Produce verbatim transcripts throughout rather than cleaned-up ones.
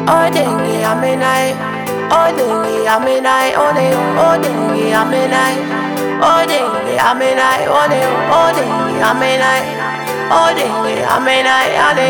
Odingi aminai, odingi aminai, ode, odingi aminai, odingi aminai, ode, odingi aminai, odingi aminai, ode.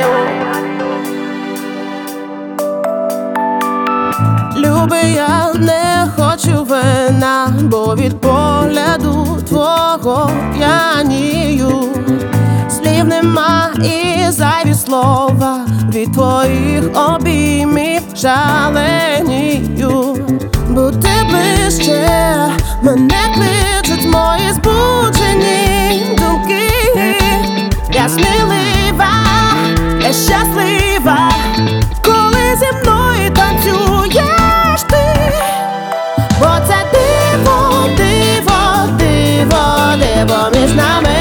Любий, я не хочу вина, бо від погляду твого п'янію. Слів нема і зайві слова, від твоїх обіймів шаленію. Бути ближче, мене кличуть мої збуджені думки. Я смілива, я щаслива, коли зі мною танцюєш ти. Бо це диво, диво, диво, диво між нами.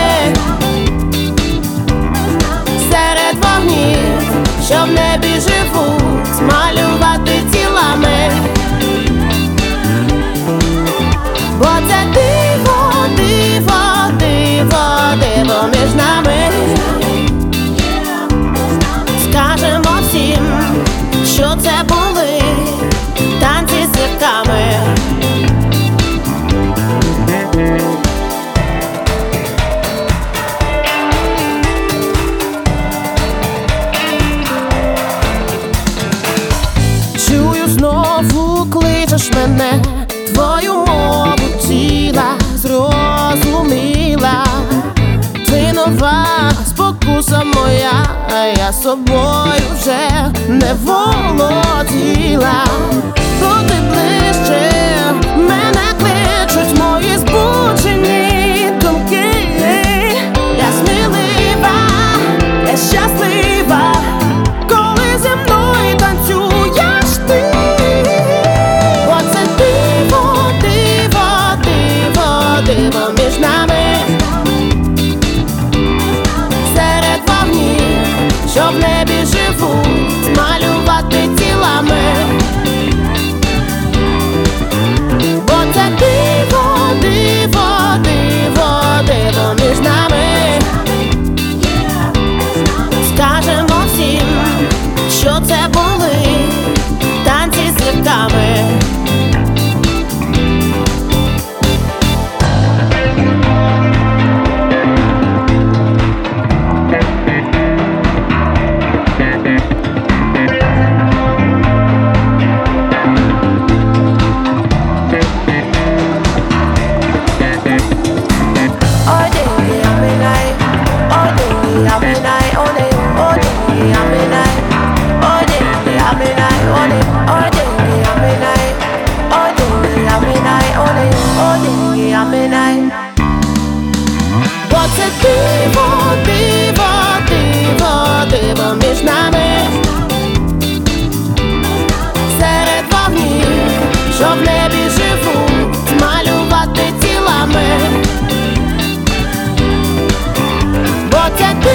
Серед вогнів, що в небі живуть, змалювати тілами. Бо це диво, диво, диво, диво між нами. Скажемо всім, що це були танці з зірками. Чую, знову кличеш мене, твою мову тіла зрозуміла. Ти нова спокуса моя, а я собою вже не володіла. Бути ближче, мене кличуть мої збуджені думки. Я смілива, я щаслива, коли зі мною танцюєш ти. Бо це диво, диво, диво, диво між нами. Серед вогнів, що в небі живуть, змалювати тілами. Бо це диво, диво, диво, диво між нами. Скажемо всім, що це були танці з зірками. Бо це диво, диво, диво, диво між нами. Серед вогнів, що в небі живуть, змалювати тілами. Бо це